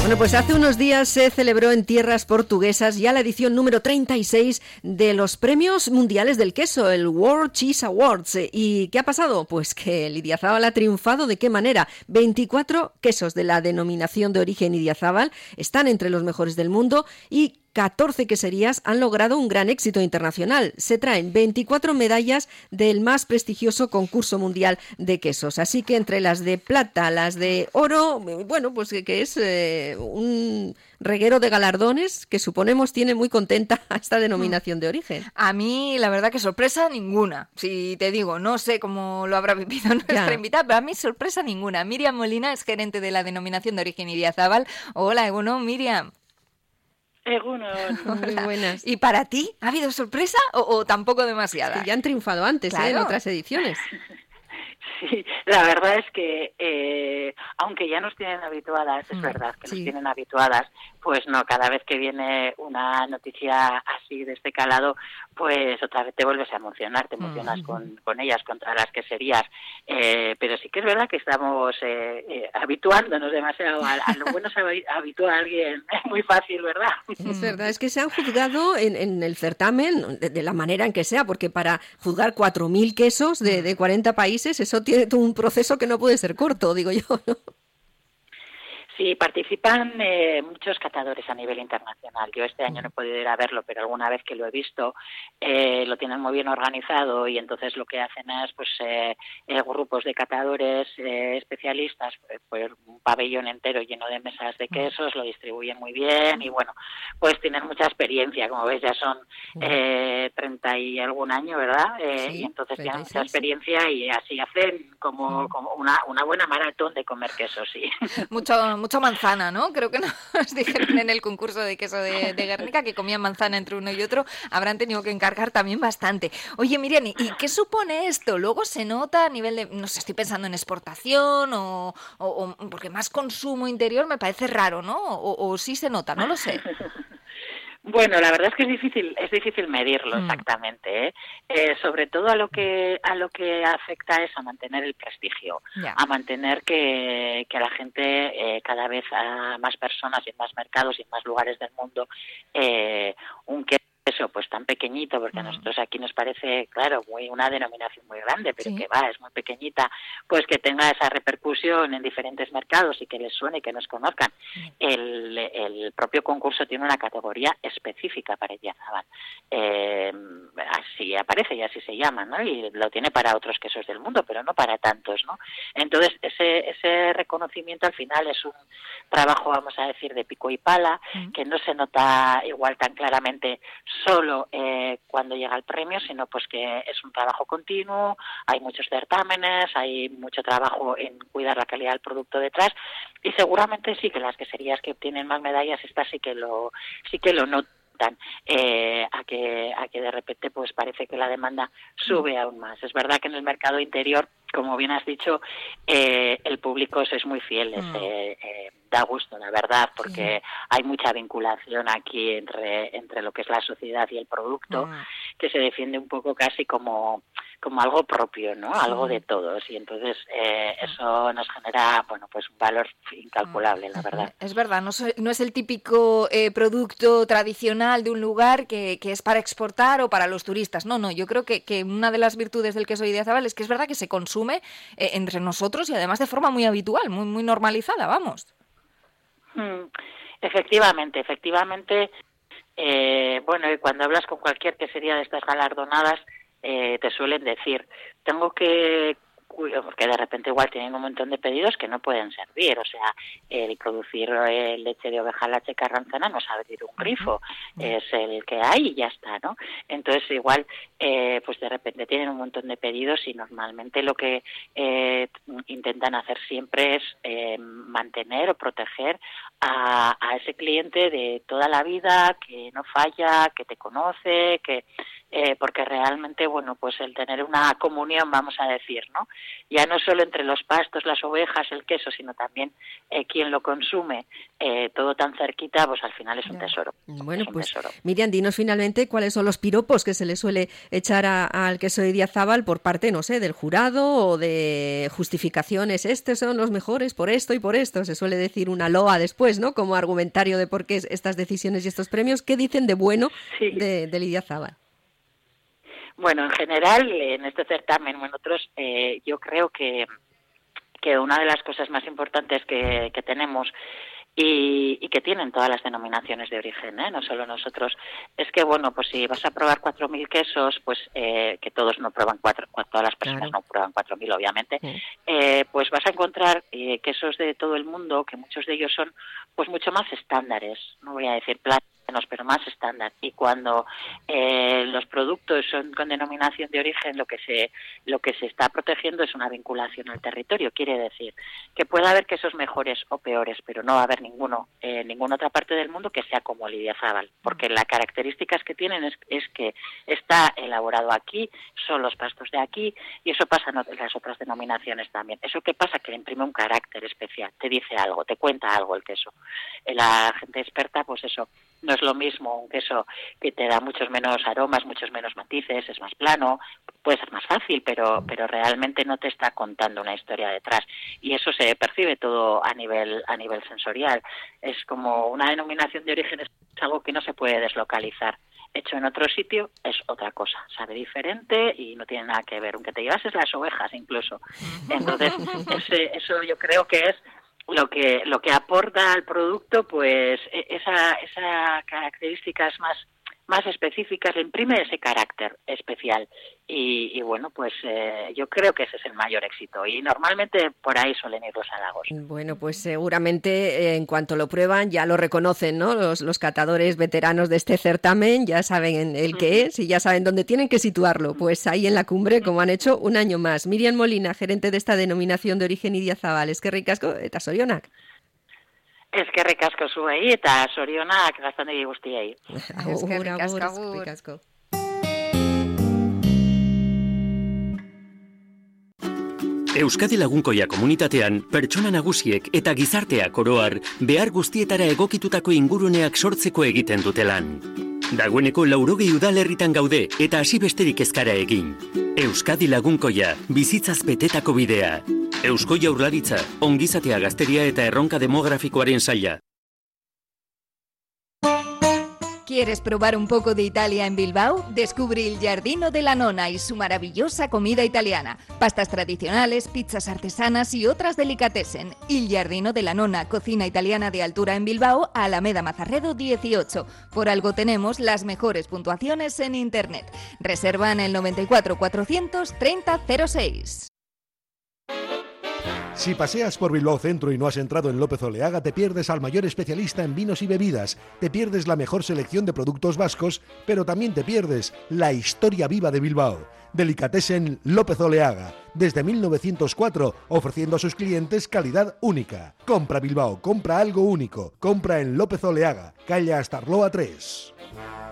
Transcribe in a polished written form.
Bueno, pues hace unos días se celebró en tierras portuguesas ya la edición número 36 de los Premios Mundiales del Queso, el World Cheese Awards. ¿Y qué ha pasado? Pues que el Idiazábal ha triunfado. ¿De qué manera? 24 quesos de la denominación de origen Idiazábal están entre los mejores del mundo y 14 queserías han logrado un gran éxito internacional. Se traen 24 medallas del más prestigioso concurso mundial de quesos. Así que entre las de plata, las de oro, bueno, pues que es un reguero de galardones que suponemos tiene muy contenta a esta denominación de origen. A mí, la verdad que sorpresa ninguna. Si te digo, no sé cómo lo habrá vivido nuestra invitada, pero a mí sorpresa ninguna. Miriam Molina es gerente de la denominación de origen Idiazábal. Hola, Egunon, Miriam. Muy buenas. ¿Y para ti ha habido sorpresa o tampoco demasiada? Es que ya han triunfado antes, claro, en otras ediciones. Sí, la verdad es que aunque ya nos tienen habituadas, es verdad que nos tienen habituadas, pues no, cada vez que viene una noticia así de este calado, pues otra vez te vuelves a emocionar, te emocionas con ellas, contra las queserías, pero sí que es verdad que estamos habituándonos demasiado, a lo bueno se habitúa a alguien muy fácil, ¿verdad? Es verdad, es que se han juzgado en el certamen de la manera en que sea, porque para juzgar 4.000 quesos de 40 países, eso tiene un proceso que no puede ser corto, digo yo, ¿no? Sí, participan muchos catadores a nivel internacional. Yo este año no he podido ir a verlo, pero alguna vez que lo he visto, lo tienen muy bien organizado y entonces lo que hacen es pues grupos de catadores especialistas, pues un pabellón entero lleno de mesas de quesos, lo distribuyen muy bien y bueno, pues tienen mucha experiencia, como ves ya son 30 y algún año, ¿verdad? Sí, y entonces 36, tienen mucha experiencia y así hacen como una buena maratón de comer quesos, sí. Mucha manzana, ¿no? Creo que nos dijeron en el concurso de queso de Guernica que comían manzana entre uno y otro. Habrán tenido que encargar también bastante. Oye, Miriam, ¿y qué supone esto? Luego se nota a nivel de, no sé, estoy pensando en exportación o porque más consumo interior me parece raro, ¿no? O sí se nota, no lo sé. Bueno, la verdad es que es difícil medirlo exactamente, sobre todo a lo que afecta es a mantener el prestigio, a mantener que la gente cada vez a más personas y en más mercados y en más lugares del mundo un queso pues tan pequeñito, porque a nosotros aquí nos parece, claro, una denominación muy grande, pero que es muy pequeñita, pues que tenga esa repercusión en diferentes mercados y que les suene y que nos conozcan. El propio concurso tiene una categoría específica para Idiazábal. Así aparece y así se llama, ¿no? Y lo tiene para otros quesos del mundo, pero no para tantos, ¿no? Entonces, ese reconocimiento al final es un trabajo, vamos a decir, de pico y pala, que no se nota igual tan claramente solo cuando llega el premio, sino pues que es un trabajo continuo, hay muchos certámenes, hay mucho trabajo en cuidar la calidad del producto detrás y seguramente sí que las queserías que obtienen más medallas estas sí que lo notan, a que de repente pues parece que la demanda sube aún más. Es verdad que en el mercado interior, como bien has dicho, el público es muy fiel, da gusto, la verdad, porque hay mucha vinculación aquí entre lo que es la sociedad y el producto, que se defiende un poco casi como algo propio, ¿no? Algo de todos, y entonces eso nos genera, bueno, pues un valor incalculable, la verdad. Es verdad, no es el típico producto tradicional de un lugar que es para exportar o para los turistas. No, yo creo que una de las virtudes del queso de Idiazábal es que es verdad que se consume entre nosotros y además de forma muy habitual, muy, muy normalizada, vamos. Efectivamente. Bueno, y cuando hablas con cualquier quesería de estas galardonadas, te suelen decir, tengo que, porque de repente igual tienen un montón de pedidos que no pueden servir, o sea, el producir leche de oveja, leche carranzana no es abrir un grifo, es el que hay y ya está, ¿no? Entonces igual, pues de repente tienen un montón de pedidos y normalmente lo que intentan hacer siempre es mantener o proteger a ese cliente de toda la vida, que no falla, que te conoce, que porque realmente, bueno, pues el tener una comunión, vamos a decir, ¿no? Ya no solo entre los pastos, las ovejas, el queso, sino también quien lo consume, todo tan cerquita, pues al final es un tesoro. Bueno, pues Miriam, dinos finalmente cuáles son los piropos que se le suele echar al queso de Idiazábal por parte, no sé, del jurado o de justificaciones. Estos son los mejores por esto y por esto. Se suele decir una loa después, ¿no? Como argumentario de por qué estas decisiones y estos premios. ¿Qué dicen de bueno del Idiazábal? Bueno, en general, en este certamen o en otros, yo creo que una de las cosas más importantes que tenemos y que tienen todas las denominaciones de origen, no solo nosotros, es que, bueno, pues si vas a probar 4.000 quesos, pues que todos no prueban todas las personas no prueban 4.000, obviamente, pues vas a encontrar quesos de todo el mundo, que muchos de ellos son pues mucho más estándares, no voy a decir planos, pero más estándar. Y cuando los productos son con denominación de origen, lo que se está protegiendo es una vinculación al territorio. Quiere decir que puede haber quesos mejores o peores, pero no va a haber ninguno en ninguna otra parte del mundo que sea como el Idiazábal, porque las características que tienen es que está elaborado aquí, son los pastos de aquí, y eso pasa en las otras denominaciones también. ¿Eso qué pasa? Que le imprime un carácter especial, te dice algo, te cuenta algo el queso. La gente experta, pues eso, no es lo mismo un queso que te da muchos menos aromas, muchos menos matices, es más plano, puede ser más fácil, pero realmente no te está contando una historia detrás. Y eso se percibe todo a nivel sensorial. Es como una denominación de origen, es algo que no se puede deslocalizar. Hecho en otro sitio es otra cosa, sabe diferente y no tiene nada que ver, aunque te llevases las ovejas incluso. Entonces, eso yo creo que es lo que aporta al producto, pues esa características más específicas, le imprime ese carácter especial y bueno, pues yo creo que ese es el mayor éxito y normalmente por ahí suelen ir los halagos. Bueno, pues seguramente en cuanto lo prueban ya lo reconocen, ¿no? Los catadores veteranos de este certamen ya saben el qué es y ya saben dónde tienen que situarlo, pues ahí en la cumbre, como han hecho un año más. Miriam Molina, gerente de esta denominación de origen Idiazábal, eskerrik asko eta zorionak. Eskerrik asko zuei eta zorionak gaztandegi guztiei. Eskerrik asko. Euskadi Lagunkoia komunitatean, pertsona nagusiek eta gizarteak oro har behar guztietara egokitutako inguruneak sortzeko egiten dute lan. Dagoeneko 80 udalerritan gaude eta hasi besterik ez gara egin. Euskadi Lagunkoia, bizitzaz betetako bidea. Eusko Jaurlaritza, ongizatea gazteria eta erronka demografikoaren saila. ¿Quieres probar un poco de Italia en Bilbao? Descubre el Giardino de la Nonna y su maravillosa comida italiana. Pastas tradicionales, pizzas artesanas y otras delicatessen. Il Giardino de la Nonna, cocina italiana de altura en Bilbao, Alameda Mazarredo 18. Por algo tenemos las mejores puntuaciones en Internet. Reserva en el 94 430 06. Si paseas por Bilbao Centro y no has entrado en López Oleaga, te pierdes al mayor especialista en vinos y bebidas, te pierdes la mejor selección de productos vascos, pero también te pierdes la historia viva de Bilbao. Delicatessen López Oleaga, desde 1904, ofreciendo a sus clientes calidad única. Compra Bilbao, compra algo único, compra en López Oleaga, calle Astarloa 3.